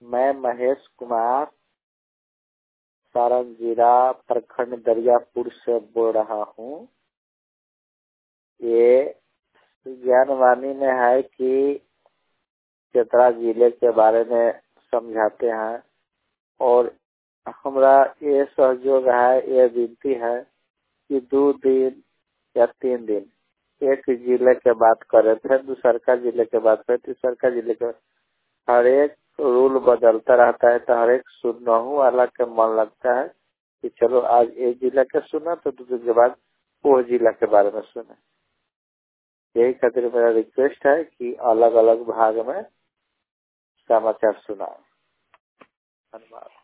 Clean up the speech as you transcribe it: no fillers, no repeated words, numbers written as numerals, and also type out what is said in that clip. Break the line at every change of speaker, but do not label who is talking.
मैं महेश कुमार सारण जिला प्रखंड दरियापुर से बोल रहा हूँ। ये ज्ञानवाणी में है कि चतरा जिले के बारे में समझाते हैं और हमारा ये सहयोग है, ये विनती है कि 2 दिन या 3 दिन एक जिले के बात करें, फिर दूसरका जिले के बात करें, तीसरका जिले के। हर एक रूल बदलता रहता है तो हर एक सुनहु वाला के मन लगता है कि चलो आज एक जिला के सुना तो दूसरे के बाद वो जिला के बारे में सुने। यही खातिर मेरा रिक्वेस्ट है कि अलग अलग भाग में समाचार सुनाओ। धन्यवाद।